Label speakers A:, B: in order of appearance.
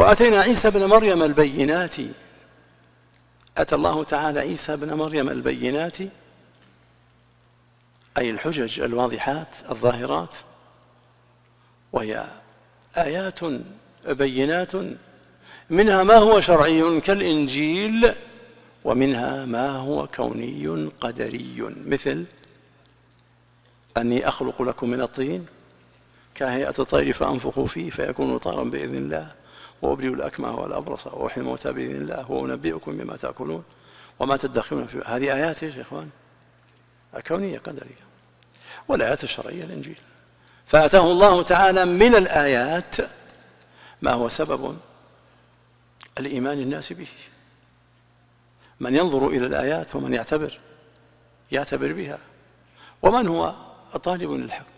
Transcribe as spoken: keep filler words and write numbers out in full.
A: وآتينا عيسى ابن مريم البينات، أتى الله تعالى عيسى ابن مريم البينات أي الحجج الواضحات الظاهرات، وهي آيات بينات، منها ما هو شرعي كالإنجيل، ومنها ما هو كوني قدري، مثل أني أخلق لكم من الطين كهيئة الطير فأنفخ فيه فيكون طيرا بإذن الله، وأبرئ الأكمه والأبرص وأحيي الموتى بإذن الله، وأنبئكم بما تأكلون وما تدخرون فيه. هذه آيات يا إخوان كونية قدرية. والآيات الشرعية الإنجيل. فأتاه الله تعالى من الآيات ما هو سبب الإيمان الناس به. من ينظر إلى الآيات ومن يعتبر يعتبر بها، ومن هو طالب للحق